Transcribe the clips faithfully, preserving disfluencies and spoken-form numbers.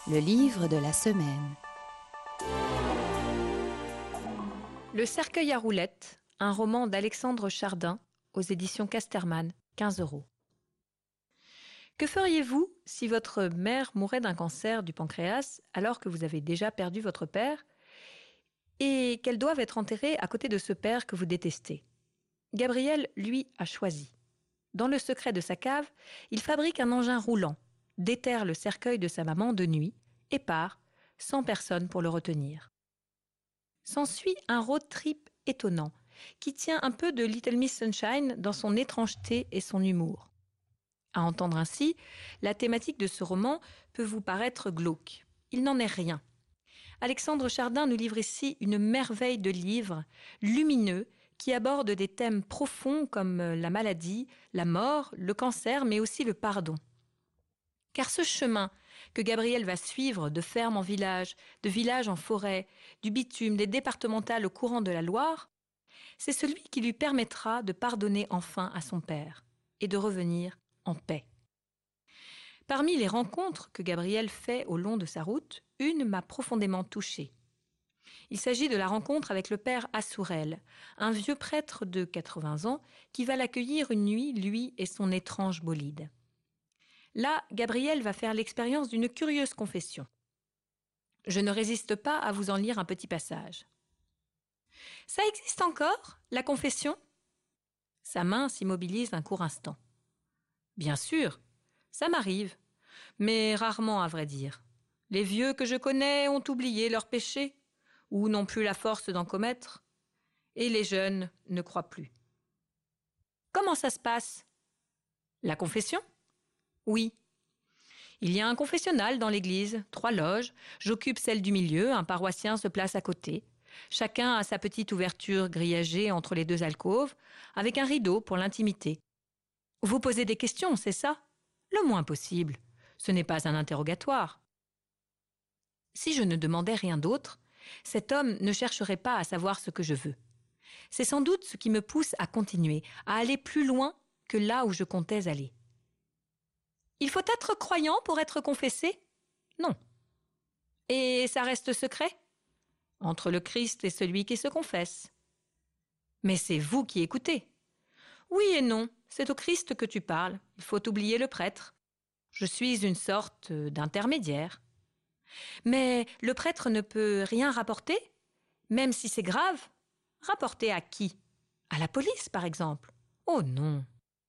Le livre de la semaine. Le cercueil à roulettes, un roman d'Alexandre Chardin aux éditions Casterman, quinze euros. Que feriez-vous si votre mère mourait d'un cancer du pancréas alors que vous avez déjà perdu votre père et qu'elle doive être enterrée à côté de ce père que vous détestez? Gabriel, lui, a choisi. Dans le secret de sa cave, il fabrique un engin roulant, déterre le cercueil de sa maman de nuit et part, sans personne pour le retenir. S'ensuit un road trip étonnant, qui tient un peu de Little Miss Sunshine dans son étrangeté et son humour. À entendre ainsi, la thématique de ce roman peut vous paraître glauque. Il n'en est rien. Alexandre Chardin nous livre ici une merveille de livre, lumineux, qui aborde des thèmes profonds comme la maladie, la mort, le cancer, mais aussi le pardon. Car ce chemin que Gabriel va suivre de ferme en village, de village en forêt, du bitume, des départementales au courant de la Loire, c'est celui qui lui permettra de pardonner enfin à son père et de revenir en paix. Parmi les rencontres que Gabriel fait au long de sa route, une m'a profondément touchée. Il s'agit de la rencontre avec le père Assourel, un vieux prêtre de quatre-vingts ans qui va l'accueillir une nuit, lui et son étrange bolide. Là, Gabriel va faire l'expérience d'une curieuse confession. Je ne résiste pas à vous en lire un petit passage. « Ça existe encore, la confession ?» Sa main s'immobilise un court instant. « Bien sûr, ça m'arrive, mais rarement à vrai dire. Les vieux que je connais ont oublié leurs péchés, ou n'ont plus la force d'en commettre, et les jeunes ne croient plus. » Comment ça se passe ? La confession ? Oui. Il y a un confessionnal dans l'église, trois loges, j'occupe celle du milieu, un paroissien se place à côté. Chacun a sa petite ouverture grillagée entre les deux alcôves, avec un rideau pour l'intimité. Vous posez des questions, c'est ça ? Le moins possible. Ce n'est pas un interrogatoire. Si je ne demandais rien d'autre, cet homme ne chercherait pas à savoir ce que je veux. C'est sans doute ce qui me pousse à continuer, à aller plus loin que là où je comptais aller. Il faut être croyant pour être confessé ? Non. Et ça reste secret ? Entre le Christ et celui qui se confesse. Mais c'est vous qui écoutez. Oui et non, c'est au Christ que tu parles. Il faut oublier le prêtre. Je suis une sorte d'intermédiaire. Mais le prêtre ne peut rien rapporter, même si c'est grave. Rapporter à qui ? À la police, par exemple. Oh non.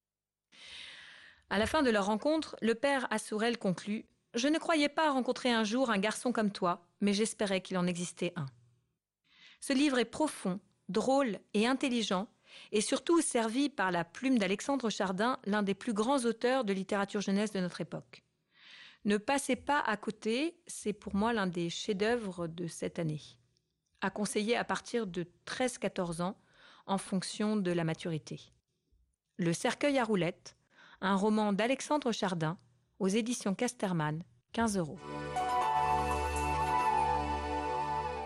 À la fin de leur rencontre, le père Assourel conclut « Je ne croyais pas rencontrer un jour un garçon comme toi, mais j'espérais qu'il en existait un. » Ce livre est profond, drôle et intelligent, et surtout servi par la plume d'Alexandre Chardin, l'un des plus grands auteurs de littérature jeunesse de notre époque. Ne passez pas à côté, c'est pour moi l'un des chefs-d'œuvre de cette année. À conseiller à partir de treize à quatorze ans, en fonction de la maturité. Le cercueil à roulettes, un roman d'Alexandre Chardin, aux éditions Casterman, quinze euros.